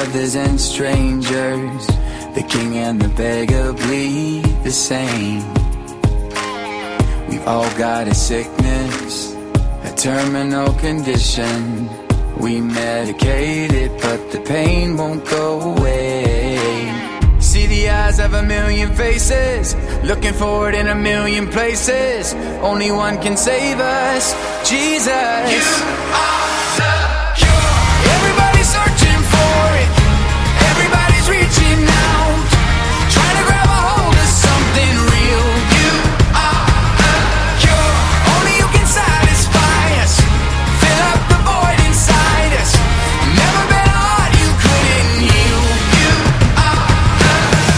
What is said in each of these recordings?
brothers and strangers, the king and the beggar bleed the same. We've all got a sickness, a terminal condition. We medicate it, but the pain won't go away. See the eyes of a million faces, looking forward in a million places. Only one can save us, Jesus. You are the cure. Everybody's searching for it, everybody's reaching out, trying to grab a hold of something real. You are the cure. Only you can satisfy us, fill up the void inside us. Never been a heart you couldn't heal. You are the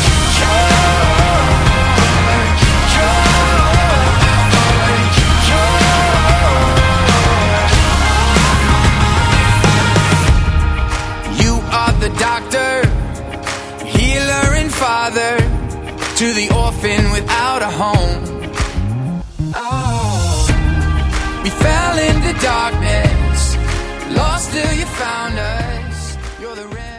cure. You are the doctor, healer and father, to the orphan without a home. Oh, we fell into darkness, lost till you found us. You're the